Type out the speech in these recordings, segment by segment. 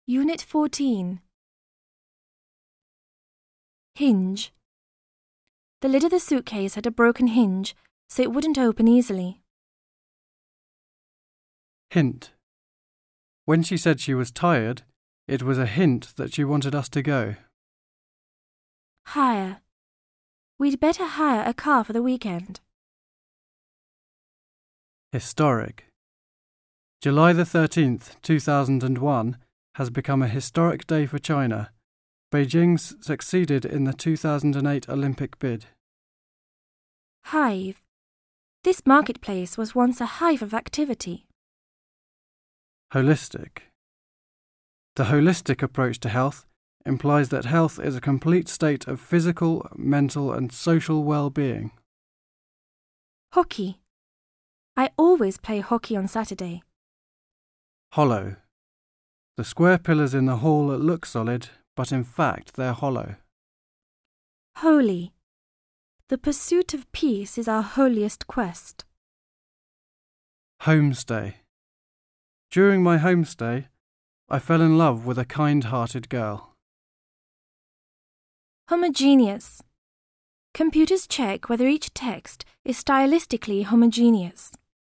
Unit 14. Hinge. The lid of the suitcase had a broken hinge, so it wouldn't open easily. Hint. When she said she was tired, it was a hint that she wanted us to go. Hire. We'd better hire a car for the weekend. Historic. July the 13th, 2001 has become a historic day for China. Beijing succeeded in the 2008 Olympic bid. Hive. This marketplace was once a hive of activity. Holistic. The holistic approach to health implies that health is a complete state of physical, mental and social well-being. Hockey. I always play hockey on Saturday. Hollow. The square pillars in the hall look solid, but in fact they're hollow. Holy. The pursuit of peace is our holiest quest. Homestay. During my homestay, I fell in love with a kind-hearted girl. Homogeneous. Computers check whether each text is stylistically homogeneous.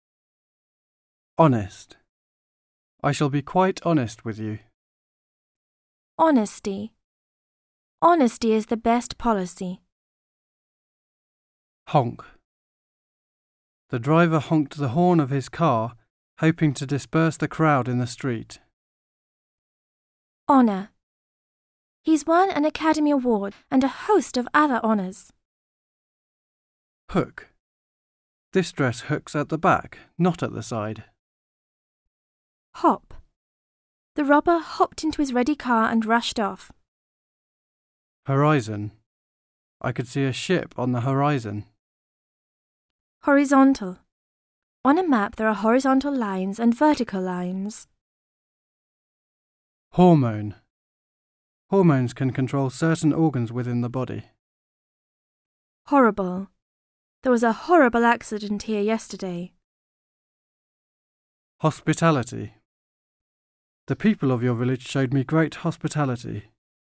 Honest. I shall be quite honest with you. Honesty. Honesty is the best policy. Honk. The driver honked the horn of his car, hoping to disperse the crowd in the street. Honour. He's won an Academy Award and a host of other honours. Hook. This dress hooks at the back, not at the side. Hop. The robber hopped into his ready car and rushed off. Horizon. I could see a ship on the horizon. Horizontal. On a map there are horizontal lines and vertical lines. Hormone. Hormones can control certain organs within the body. Horrible. There was a horrible accident here yesterday. Hospitality. The people of your village showed me great hospitality.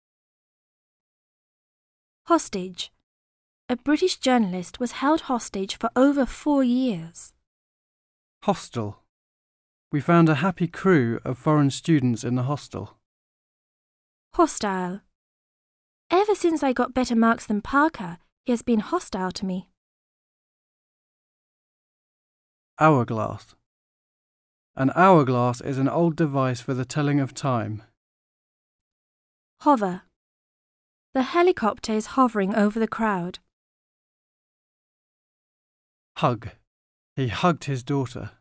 Hostage. A British journalist was held hostage for over 4 years. Hostel. We found a happy crew of foreign students in the hostel. Hostile. Ever since I got better marks than Parker, he has been hostile to me. Hourglass. An hourglass is an old device for the telling of time. Hover. The helicopter is hovering over the crowd. Hug. He hugged his daughter.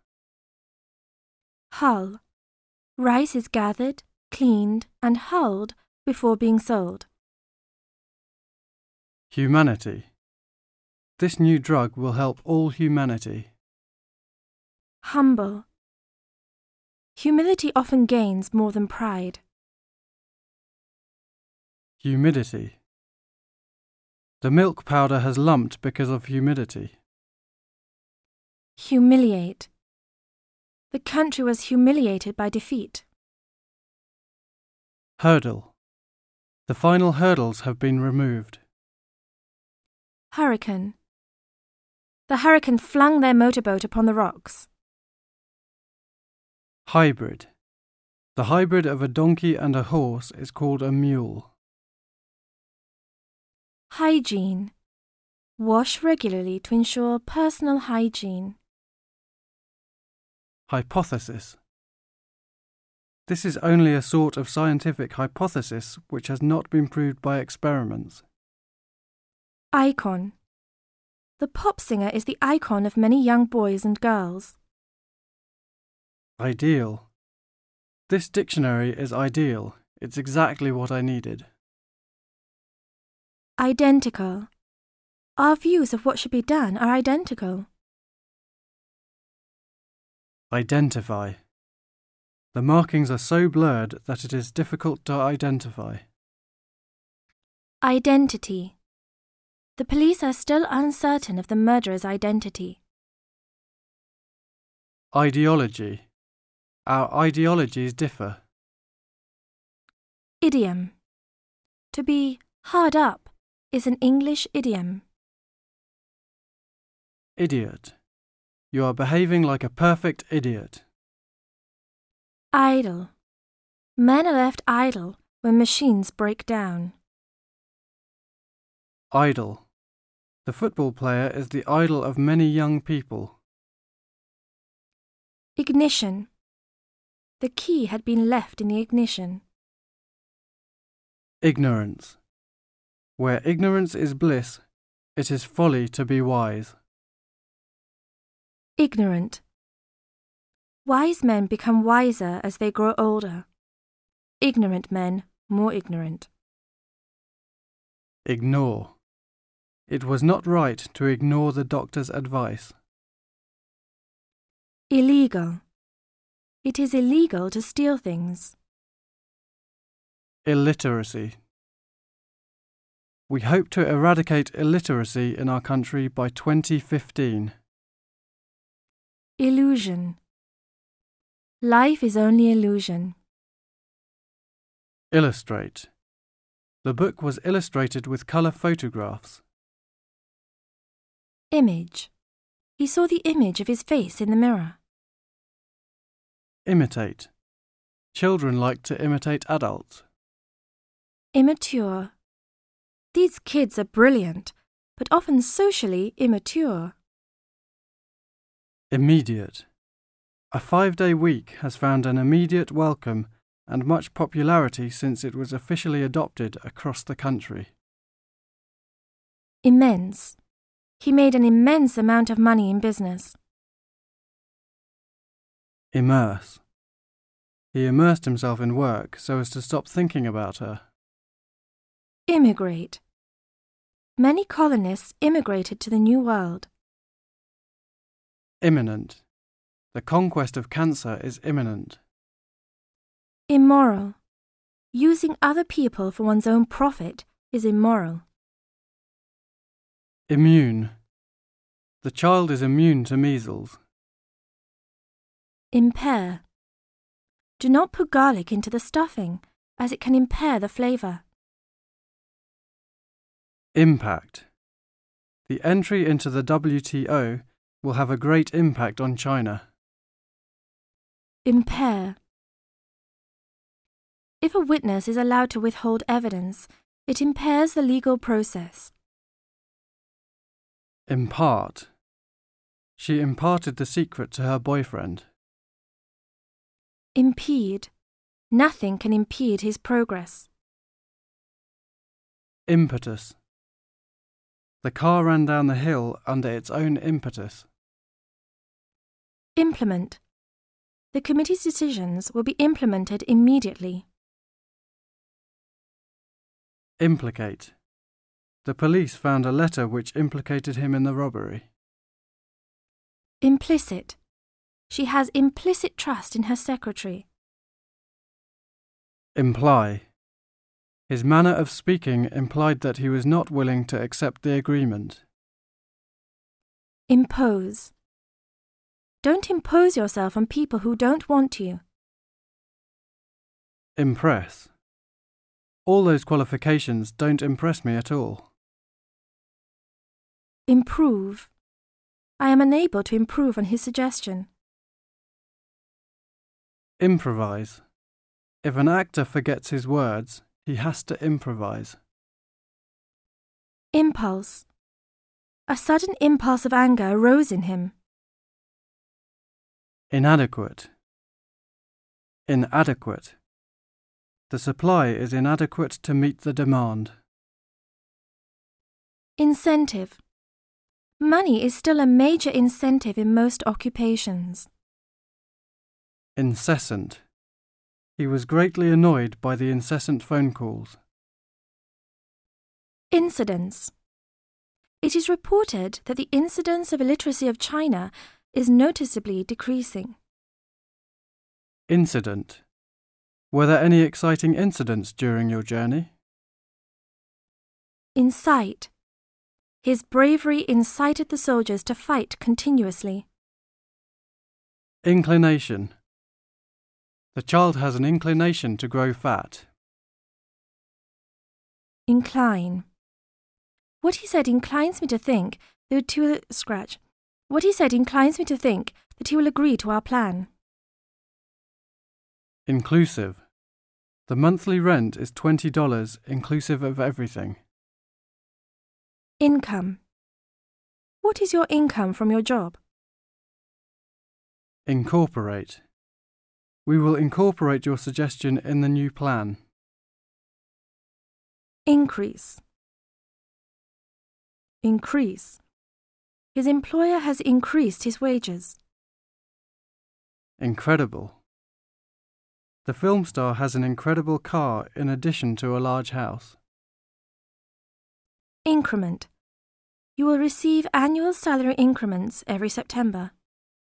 Hull. Rice is gathered, cleaned and hulled before being sold. Humanity. This new drug will help all humanity. Humble. Humility often gains more than pride. Humidity. The milk powder has lumped because of humidity. Humiliate. The country was humiliated by defeat. Hurdle. The final hurdles have been removed. Hurricane. The hurricane flung their motorboat upon the rocks. Hybrid. The hybrid of a donkey and a horse is called a mule. Hygiene. Wash regularly to ensure personal hygiene. Hypothesis. This is only a sort of scientific hypothesis which has not been proved by experiments. Icon. The pop singer is the icon of many young boys and girls. Ideal. This dictionary is ideal. It's exactly what I needed. Identical. Our views of what should be done are identical. Identify. The markings are so blurred that it is difficult to identify. Identity. The police are still uncertain of the murderer's identity. Ideology. Our ideologies differ. Idiom. To be hard up is an English idiom. Idiot. You are behaving like a perfect idiot. Idle. Men are left idle when machines break down. Idol. The football player is the idol of many young people. Ignition. The key had been left in the ignition. Ignorance. Where ignorance is bliss, it is folly to be wise. Ignorant. Wise men become wiser as they grow older. Ignorant men more ignorant. Ignore. It was not right to ignore the doctor's advice. Illegal. It is illegal to steal things. Illiteracy. We hope to eradicate illiteracy in our country by 2015. Illusion. Life is only illusion. Illustrate. The book was illustrated with colour photographs. Image. He saw the image of his face in the mirror. Imitate. Children like to imitate adults. Immature. These kids are brilliant, but often socially immature. Immediate. A 5-day week has found an immediate welcome and much popularity since it was officially adopted across the country. Immense. He made an immense amount of money in business. Immerse. He immersed himself in work so as to stop thinking about her. Immigrate. Many colonists immigrated to the New World. Imminent. The conquest of cancer is imminent. Immoral. Using other people for one's own profit is immoral. Immune. The child is immune to measles. Impair. Do not put garlic into the stuffing, as it can impair the flavour. Impact. The entry into the WTO will have a great impact on China. Impair. If a witness is allowed to withhold evidence, it impairs the legal process. Impart. She imparted the secret to her boyfriend. Impede. Nothing can impede his progress. Impetus. The car ran down the hill under its own impetus. Implement. The committee's decisions will be implemented immediately. Implicate. The police found a letter which implicated him in the robbery. Implicit. She has implicit trust in her secretary. Imply. His manner of speaking implied that he was not willing to accept the agreement. Impose. Don't impose yourself on people who don't want you. Impress. All those qualifications don't impress me at all. Improve. I am unable to improve on his suggestion. Improvise. If an actor forgets his words, he has to improvise. Impulse. A sudden impulse of anger arose in him. Inadequate. Inadequate. The supply is inadequate to meet the demand. Incentive. Money is still a major incentive in most occupations. Incessant. He was greatly annoyed by the incessant phone calls. Incidence. It is reported that the incidence of illiteracy of China is noticeably decreasing. Incident. Were there any exciting incidents during your journey? Incite. His bravery incited the soldiers to fight continuously. Inclination. The child has an inclination to grow fat. Incline. What he said inclines me to think that he will What he said inclines me to think that he will agree to our plan. Inclusive. The monthly rent is $20 inclusive of everything. Income. What is your income from your job? Incorporate. We will incorporate your suggestion in the new plan. Increase. Increase. His employer has increased his wages. Incredible. The film star has an incredible car in addition to a large house. Increment. You will receive annual salary increments every September.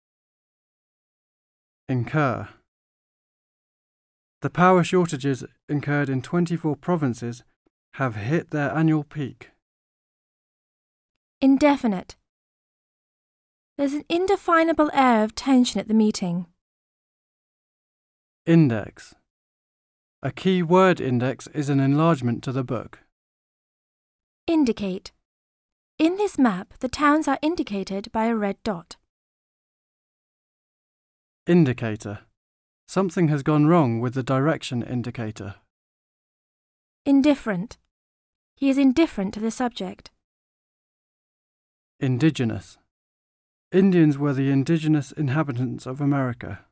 Incur. The power shortages incurred in 24 provinces have hit their annual peak. Indefinite. There's an indefinable air of tension at the meeting. Index. A key word index is an enlargement to the book. Indicate. In this map, the towns are indicated by a red dot. Indicator. Something has gone wrong with the direction indicator. Indifferent. He is indifferent to the subject. Indigenous. Indians were the indigenous inhabitants of America.